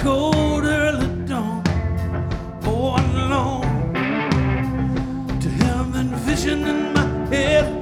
cold early dawn. Oh, I long to have that vision in my head.